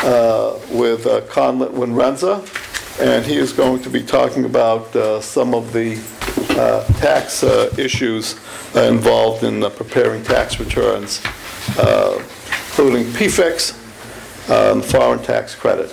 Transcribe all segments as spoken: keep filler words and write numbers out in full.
uh, with uh, Conlett Winrenza, and he is going to be talking about uh, some of the uh, tax uh, issues uh, involved in uh, preparing tax returns, uh, including P F I Cs, um, foreign tax credit.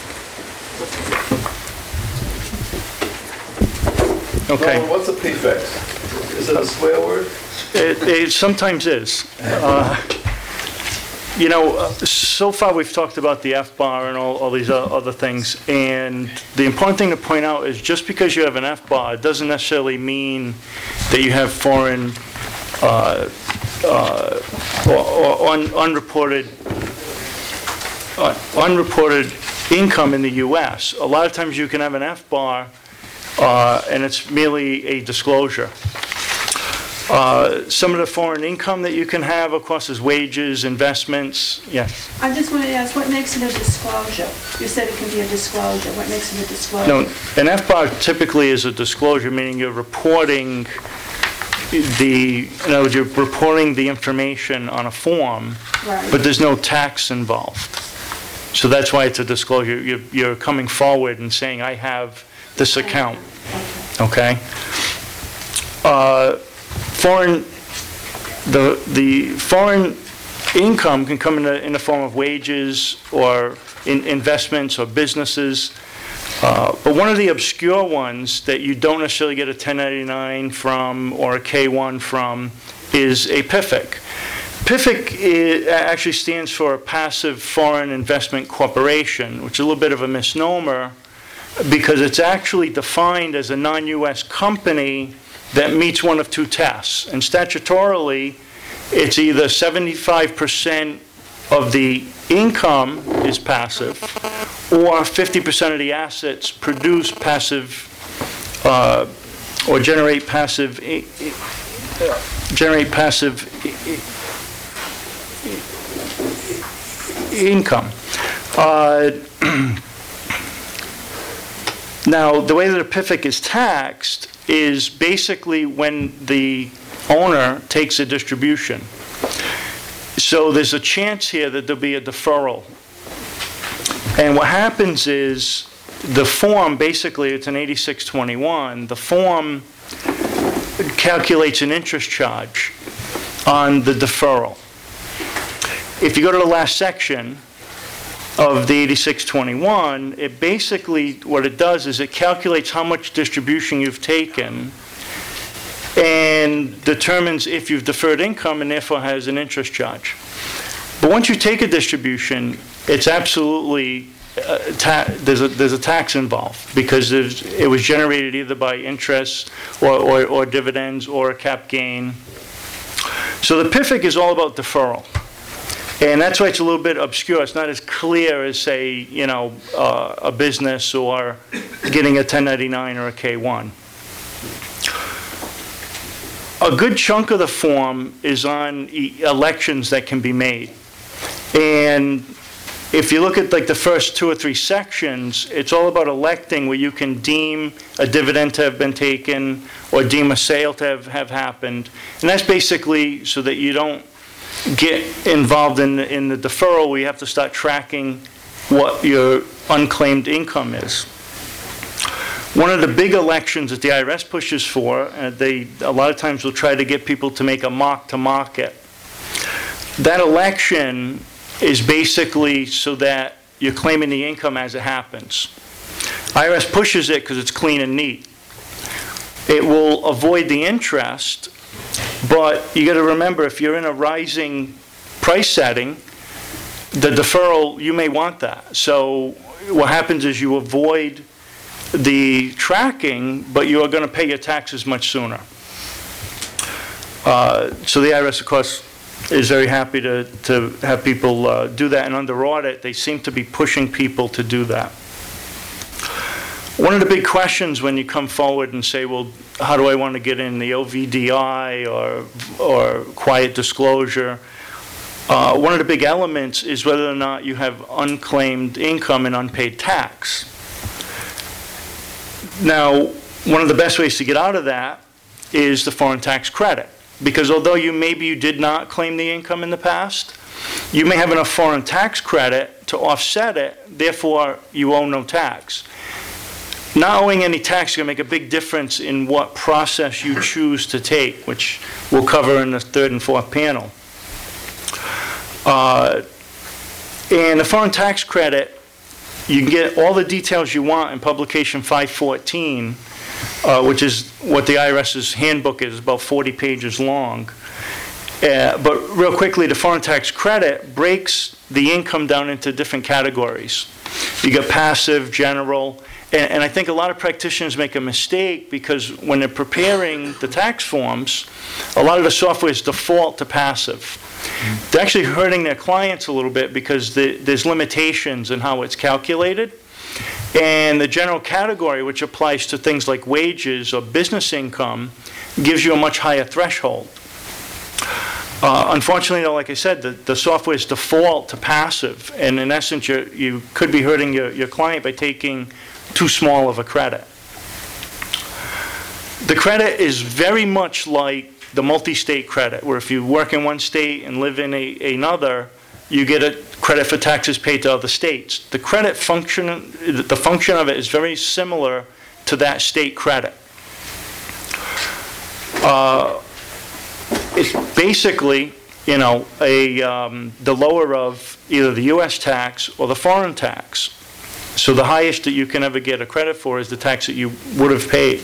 Okay. Norman, what's a P F I C? Is it a swear word? It, it sometimes is. Uh, you know, uh, so far we've talked about the F bar and all, all these other things, and the important thing to point out is just because you have an F bar, it doesn't necessarily mean that you have foreign uh, uh, or, or un, unreported uh, unreported income in the U S. A lot of times you can have an F bar uh, and it's merely a disclosure. Uh, some of the foreign income that you can have, of course, is wages, investments. Yes. I just wanted to ask, what makes it a disclosure? You said it can be a disclosure. What makes it a disclosure? No, an F bar typically is a disclosure, meaning you're reporting the, in other words, you're reporting the information on a form, Right. but there's no tax involved. So that's why it's a disclosure. You're, you're coming forward and saying, I have this account. Okay? Uh, foreign, the, the foreign income can come in the, in the form of wages or in investments or businesses. Uh, but one of the obscure ones that you don't necessarily get a ten ninety-nine from or a K one from is a P F I C. P F I C is, actually stands for a Passive Foreign Investment Corporation, which is a little bit of a misnomer because it's actually defined as a non-U S company that meets one of two tests. And statutorily, it's either seventy-five percent of the income is passive or fifty percent of the assets produce passive uh, or generate passive uh, generate passive income. Uh, now, the way that a P F I C is taxed is basically when the owner takes a distribution. So there's a chance here that there'll be a deferral. And what happens is the form, basically it's an eighty-six twenty-one, the form calculates an interest charge on the deferral. If you go to the last section of the eighty-six twenty-one, it basically, what it does is it calculates how much distribution you've taken and determines if you've deferred income and therefore has an interest charge. But once you take a distribution, it's absolutely, uh, ta there's, a, there's a tax involved because it was generated either by interest or, or, or dividends or a cap gain. So the P F I C is all about deferral. And that's why it's a little bit obscure. It's not as clear as, say, you know, uh, a business or getting a ten ninety-nine or a K one. A good chunk of the form is on e elections that can be made. And if you look at like the first two or three sections, it's all about electing where you can deem a dividend to have been taken or deem a sale to have, have happened. And that's basically so that you don't get involved in the, in the deferral where you have to start tracking what your unclaimed income is. One of the big elections that the I R S pushes for, and they a lot of times will try to get people to make a mark to market. That election is basically so that you're claiming the income as it happens. I R S pushes it because it's clean and neat. It will avoid the interest, but you got to remember if you're in a rising price setting, the deferral, you may want that. So what happens is you avoid the tracking, but you are going to pay your taxes much sooner. Uh, so the I R S, of course, is very happy to, to have people uh, do that. And under audit, they seem to be pushing people to do that. One of the big questions when you come forward and say, well, how do I want to get in the O V D I or, or quiet disclosure? Uh, one of the big elements is whether or not you have unclaimed income and unpaid tax. Now, one of the best ways to get out of that is the foreign tax credit. because although you, maybe you did not claim the income in the past, you may have enough foreign tax credit to offset it, therefore you owe no tax. Not owing any tax is going to make a big difference in what process you choose to take, which we'll cover in the third and fourth panel. Uh, and the foreign tax credit, you can get all the details you want in publication five fourteen, uh, which is what the I R S's handbook is, about forty pages long. Uh, but real quickly, the foreign tax credit breaks the income down into different categories. You got passive, general, and, and I think a lot of practitioners make a mistake because when they're preparing the tax forms, a lot of the software is default to passive. They're actually hurting their clients a little bit because the, there's limitations in how it's calculated. And the general category, which applies to things like wages or business income, gives you a much higher threshold. Uh, unfortunately, though, like I said, the, the software is default to passive, and in essence, you you could be hurting your, your client by taking too small of a credit. The credit is very much like the multi-state credit, where if you work in one state and live in a, another, you get a credit for taxes paid to other states. The credit function, the function of it is very similar to that state credit. Uh, It's basically, you know, a, um, the lower of either the U S tax or the foreign tax. So the highest that you can ever get a credit for is the tax that you would have paid.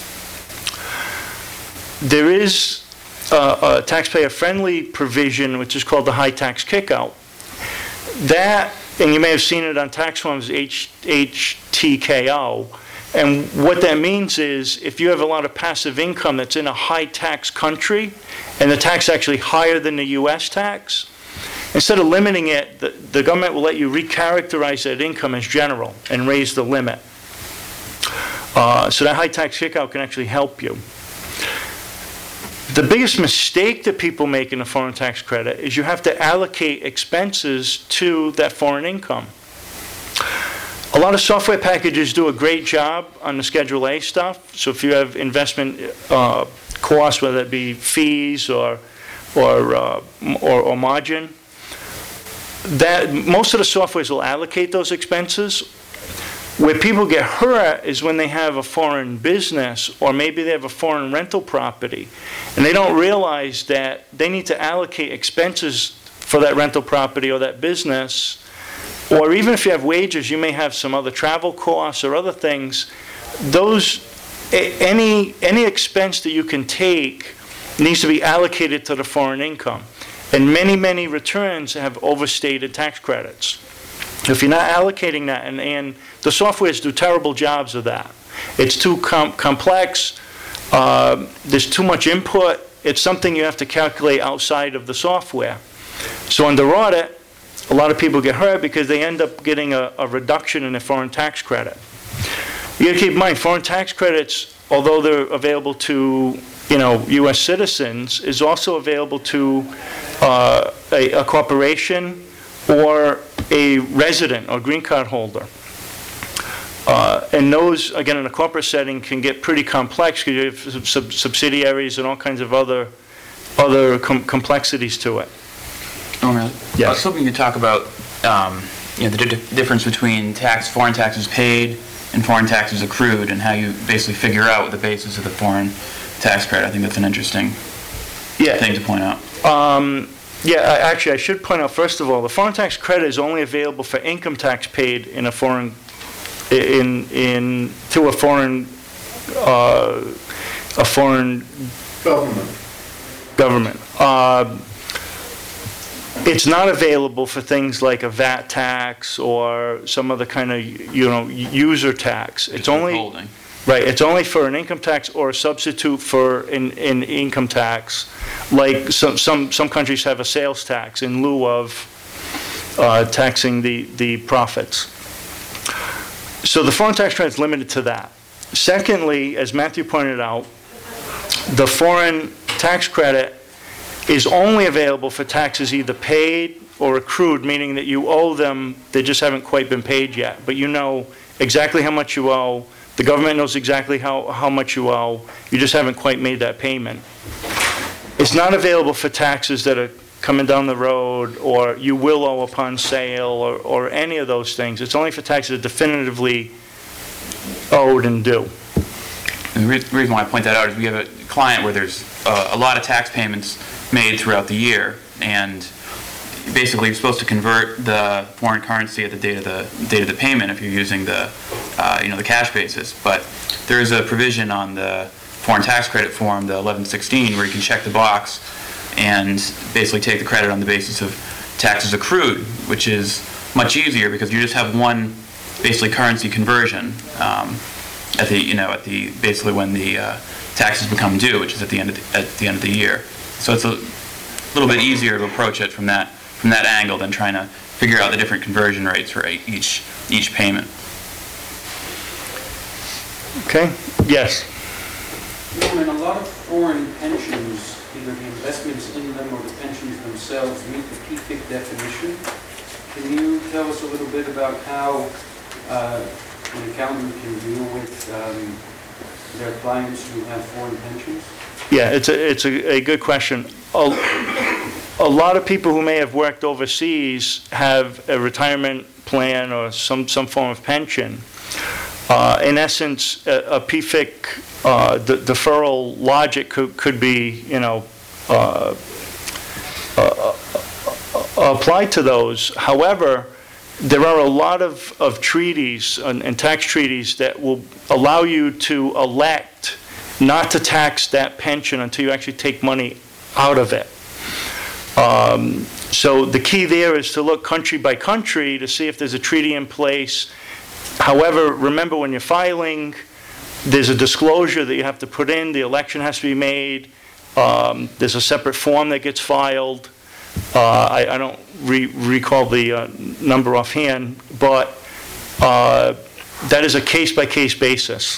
There is a, a taxpayer-friendly provision, which is called the high tax kickout. That, and you may have seen it on tax forms, H, H T K O. And what that means is if you have a lot of passive income that's in a high tax country and the tax is actually higher than the U S tax, instead of limiting it, the, the government will let you recharacterize that income as general and raise the limit. Uh, so that high tax kickout can actually help you. The biggest mistake that people make in the foreign tax credit is you have to allocate expenses to that foreign income. A lot of software packages do a great job on the Schedule A stuff. So if you have investment uh, costs, whether it be fees or or, uh, or or margin, that most of the softwares will allocate those expenses. Where people get hurt is when they have a foreign business or maybe they have a foreign rental property, and they don't realize that they need to allocate expenses for that rental property or that business. Or even if you have wages, you may have some other travel costs or other things. Those, any, any expense that you can take needs to be allocated to the foreign income. And many, many returns have overstated tax credits. If you're not allocating that, and, and the softwares do terrible jobs of that. It's too com complex, uh, there's too much input, it's something you have to calculate outside of the software. So under audit, a lot of people get hurt because they end up getting a, a reduction in their foreign tax credit. You got to keep in mind, foreign tax credits, although they're available to, you know, U S citizens, is also available to uh, a, a corporation or a resident or green card holder. Uh, and those, again, in a corporate setting, can get pretty complex because you have sub subsidiaries and all kinds of other other com complexities to it. Oh, really? Yes. I was hoping you could talk about um, you know, the di difference between tax, foreign taxes paid and foreign taxes accrued, and how you basically figure out the basis of the foreign tax credit. I think that's an interesting yeah. thing to point out. Um, yeah, I, actually, I should point out, first of all, the foreign tax credit is only available for income tax paid in a foreign, in, in, to a foreign, uh, a foreign Government. government. Uh, It's not available for things like a V A T tax or some other kind of, you know, user tax. It's Just only withholding. right. It's only for an income tax or a substitute for an, an income tax, like some some some countries have a sales tax in lieu of uh, taxing the the profits. So the foreign tax credit is limited to that. Secondly, as Matthew pointed out, the foreign tax credit is only available for taxes either paid or accrued, meaning that you owe them, they just haven't quite been paid yet. But you know exactly how much you owe, the government knows exactly how, how much you owe, you just haven't quite made that payment. It's not available for taxes that are coming down the road, or you will owe upon sale, or, or any of those things. It's only for taxes that are definitively owed and due. And the re- reason why I point that out is we have a client where there's uh, a lot of tax payments made throughout the year, and basically you're supposed to convert the foreign currency at the date of the date of the payment if you're using the uh, you know the cash basis. But there is a provision on the foreign tax credit form, the eleven sixteen, where you can check the box and basically take the credit on the basis of taxes accrued, which is much easier because you just have one basically currency conversion um, at the you know at the basically when the uh, taxes become due, which is at the end of the, at the end of the year. So it's a little bit easier to approach it from that from that angle than trying to figure out the different conversion rates for each each payment. Okay? Yes? Norman, a lot of foreign pensions, either the investments in them or the pensions themselves, meet the P F I C definition. Can you tell us a little bit about how uh, an accountant can deal with um, their clients who have foreign pensions? Yeah, it's a, it's a, a good question. A, a lot of people who may have worked overseas have a retirement plan or some, some form of pension. Uh, in essence, a, a P F I C uh, de- deferral logic could, could be, you know, uh, uh, uh, applied to those. However, there are a lot of, of treaties and, and tax treaties that will allow you to elect not to tax that pension until you actually take money out of it. Um, so the key there is to look country by country to see if there's a treaty in place. However, remember when you're filing, there's a disclosure that you have to put in, the election has to be made, um, there's a separate form that gets filed. Uh, I, I don't re- recall the uh, number offhand, but uh, that is a case-by-case basis.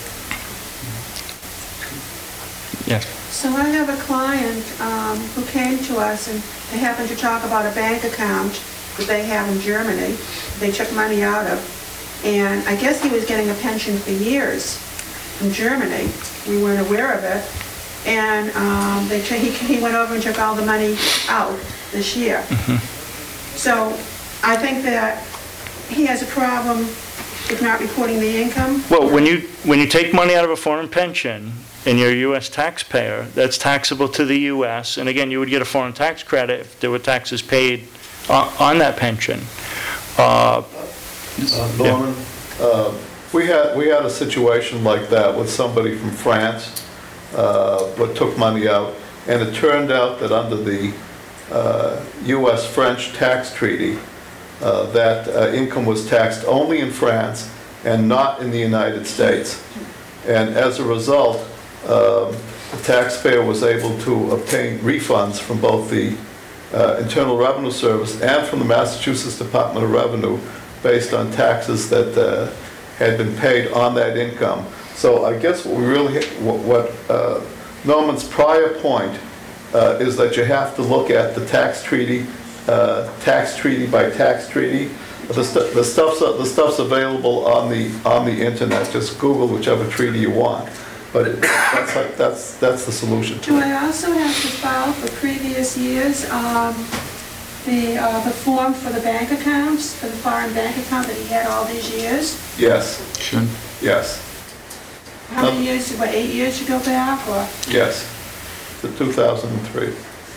Yes. So I have a client um, who came to us, and they happened to talk about a bank account that they have in Germany. They took money out of, and I guess he was getting a pension for years from Germany. We weren't aware of it. And um, they, he, he went over and took all the money out this year. Mm-hmm. So I think that he has a problem with not reporting the income. Well, when you when you take money out of a foreign pension and you're a U S taxpayer, that's taxable to the U S. And again, you would get a foreign tax credit if there were taxes paid on, on that pension. Uh, Uh, Norman, uh, we had, we had a situation like that with somebody from France, uh, but took money out, and it turned out that under the uh, U S-French tax treaty, uh, that uh, income was taxed only in France and not in the United States. And as a result, um, the taxpayer was able to obtain refunds from both the uh, Internal Revenue Service and from the Massachusetts Department of Revenue based on taxes that uh, had been paid on that income. So I guess what we really, what, what uh, Norman's prior point uh, is that you have to look at the tax treaty, uh, tax treaty by tax treaty. The, stu- the stuff's the stuff's available on the on the internet. Just Google whichever treaty you want. But it, that's like, that's that's the solution to Do it. I also have to file for previous years um, the uh, the form for the bank accounts, for the foreign bank account that he had all these years? Yes, Should. yes, How many years, what, eight years to go back, or? yes. To two thousand three.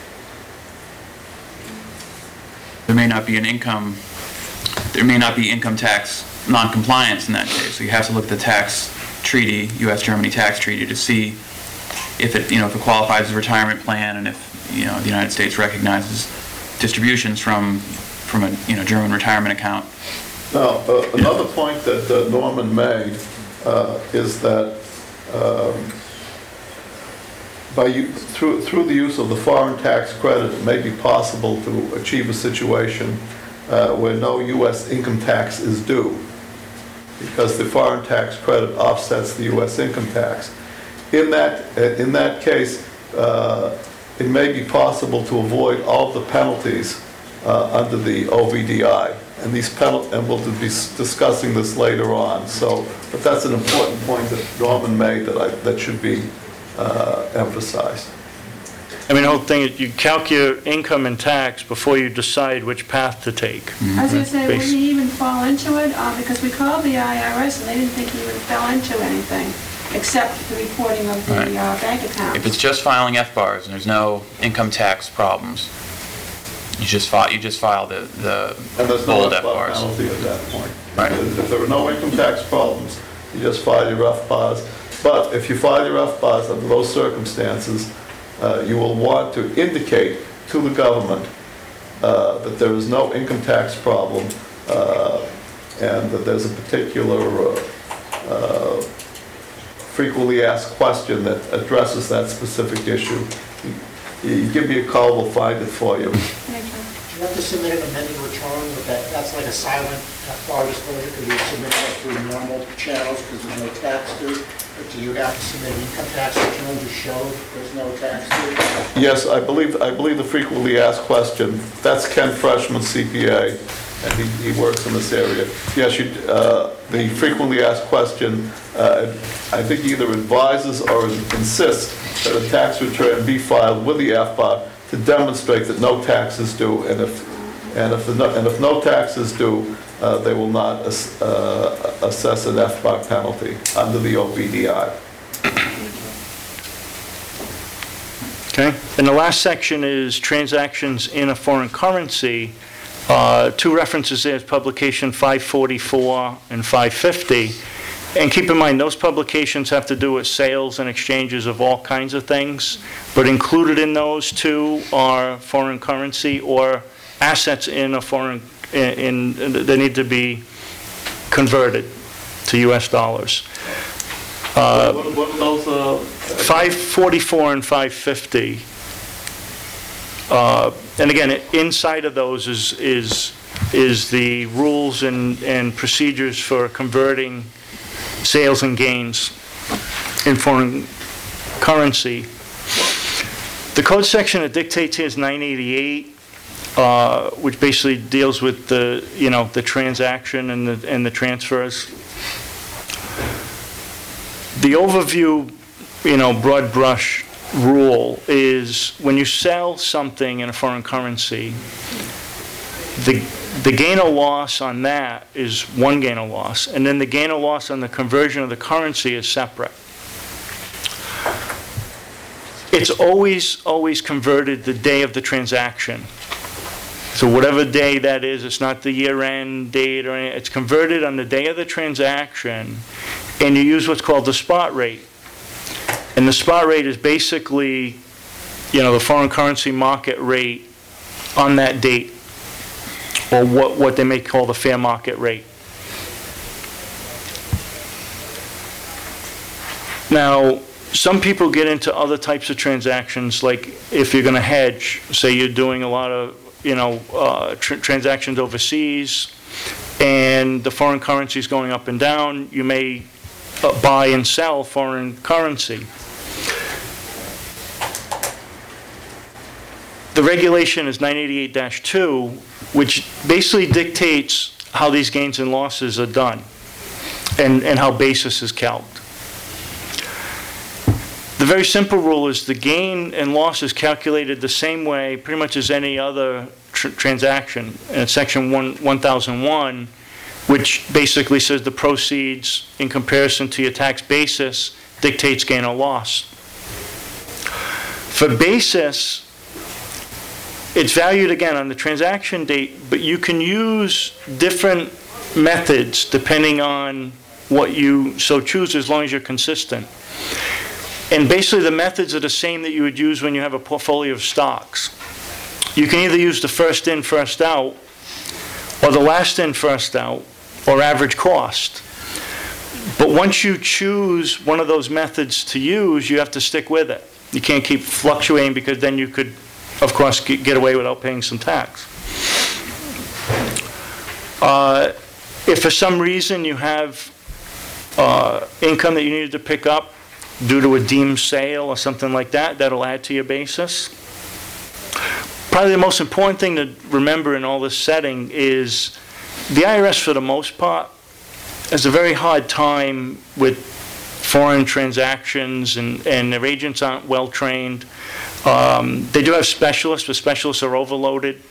There may not be an income, there may not be income tax non-compliance in that case. So you have to look at the tax treaty, U S Germany tax treaty, to see if it, you know, if it qualifies as a retirement plan, and if, you know, the United States recognizes distributions from, from a, you know, German retirement account. Now, uh, another point that uh, Norman made uh, is that um, by u- through through the use of the foreign tax credit, it may be possible to achieve a situation uh, where no U S income tax is due, because the foreign tax credit offsets the U S income tax. In that uh, in that case, uh, it may be possible to avoid all of the penalties uh, under the O V D I. And these penalties, and we'll be discussing this later on. So, but that's an important point that Norman made that I, that should be uh, emphasized. I mean, the whole thing is you calculate your income and tax before you decide which path to take. I was gonna say, would Basi- he even fall into it? Uh, because we called the I R S and they didn't think he even fell into anything, except the reporting of the Right. uh, bank account. If it's just filing F bars and there's no income tax problems, you just file, you just file the, the And there's no bold F F bar bars. penalty at that point. Right. If there are no income tax problems, you just file your F bars. But if you file your F bars under those circumstances, uh, you will want to indicate to the government uh, that there is no income tax problem uh, and that there's a particular uh, uh, frequently asked question that addresses that specific issue. You you give me a call, we'll find it for you. Thank you. You have to submit an amended return with that, that's like a silent F bar disclosure, because you submit that through normal channels, because there's no tax due. But do you have to submit an income tax return to show there's no tax due? Yes, I believe, I believe the frequently asked question, that's Ken Freshman, C P A, and he, he works in this area. Yes, you, uh, the frequently asked question, uh, I think either advises or insists that a tax return be filed with the F B A R to demonstrate that no tax is due, and if, and if, the no- and if no tax is due, uh, they will not ass- uh, assess an F B A R penalty under the O B D I. Okay? And the last section is transactions in a foreign currency. Uh, Two references there, publication five forty-four and five fifty. And keep in mind, those publications have to do with sales and exchanges of all kinds of things, but included in those two are foreign currency or assets in a foreign, in, in- they need to be converted to U S dollars. Uh, What what are those, uh, five forty-four and five fifty. Uh, And again, inside of those is, is, is the rules and, and procedures for converting sales and gains in foreign currency. The code section that dictates here is nine eighty-eight, uh, which basically deals with the, you know, the transaction and the, and the transfers. The overview, you know, broad brush rule is when you sell something in a foreign currency, the, the gain or loss on that is one gain or loss, and then the gain or loss on the conversion of the currency is separate. It's always, always converted the day of the transaction. So whatever day that is, it's not the year-end date or anything, it's converted on the day of the transaction, and you use what's called the spot rate. And the spot rate is basically, you know, the foreign currency market rate on that date, or what, what they may call the fair market rate. Now, some people get into other types of transactions, like if you're going to hedge, say you're doing a lot of, you know, uh, tr- transactions overseas, and the foreign currency is going up and down, you may uh, buy and sell foreign currency. The regulation is nine eighty-eight dash two, which basically dictates how these gains and losses are done and, and how basis is calculated. The very simple rule is the gain and loss is calculated the same way pretty much as any other tr- transaction. And it's section one, one thousand one, which basically says the proceeds in comparison to your tax basis dictates gain or loss. For basis, it's valued again on the transaction date, but you can use different methods depending on what you so choose, as long as you're consistent. And basically the methods are the same that you would use when you have a portfolio of stocks. You can either use the first in, first out, or the last in, first out, or average cost. But once you choose one of those methods to use, you have to stick with it. You can't keep fluctuating, because then you could, of course, get get away without paying some tax. Uh, if for some reason you have uh, income that you needed to pick up due to a deemed sale or something like that, that'll add to your basis. Probably the most important thing to remember in all this setting is the I R S, for the most part, has a very hard time with foreign transactions, and, and their agents aren't well trained. Um, They do have specialists, but specialists are overloaded.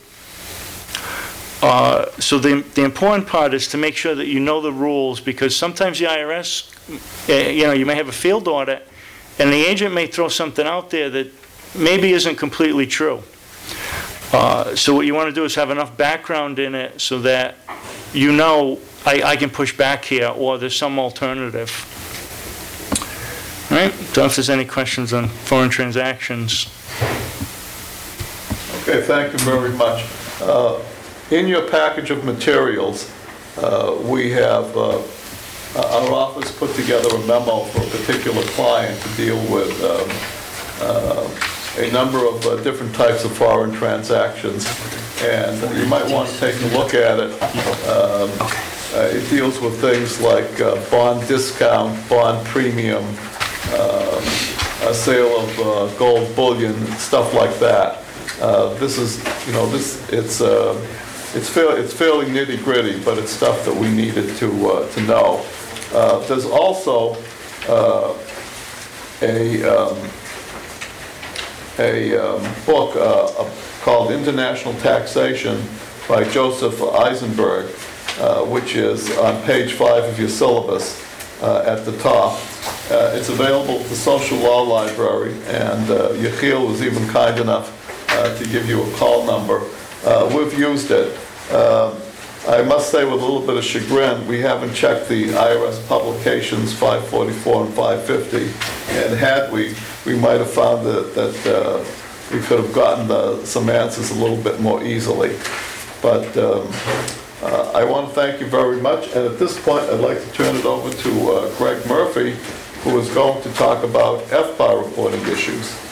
Uh, So the, the important part is to make sure that you know the rules, because sometimes the I R S, eh, you know, you may have a field audit, and the agent may throw something out there that maybe isn't completely true. Uh, So what you want to do is have enough background in it so that you know, I, I can push back here, or there's some alternative. All right, don't know if there's any questions on foreign transactions. Okay, thank you very much. Uh, In your package of materials, uh, we have, uh, our office put together a memo for a particular client to deal with um, uh, a number of uh, different types of foreign transactions, and you might want to take a look at it. Um, uh, It deals with things like uh, bond discount, bond premium, um, a sale of uh, gold bullion, stuff like that. Uh, This is, you know, this, it's, uh, it's fairly, it's fairly nitty-gritty, but it's stuff that we needed to, uh, to know. Uh, There's also uh, a, um, a um, book uh, called International Taxation by Joseph Eisenberg, uh, which is on page five of your syllabus uh, at the top. Uh, It's available at the Social Law Library, and uh, Yechiel was even kind enough uh, to give you a call number. Uh, We've used it. Uh, I must say with a little bit of chagrin, we haven't checked the I R S publications five forty-four and five fifty, and had we, we might have found that, that uh, we could have gotten uh, some answers a little bit more easily. But um, uh, I want to thank you very much, and at this point, I'd like to turn it over to uh, Greg Murphy, who is going to talk about F B A R reporting issues.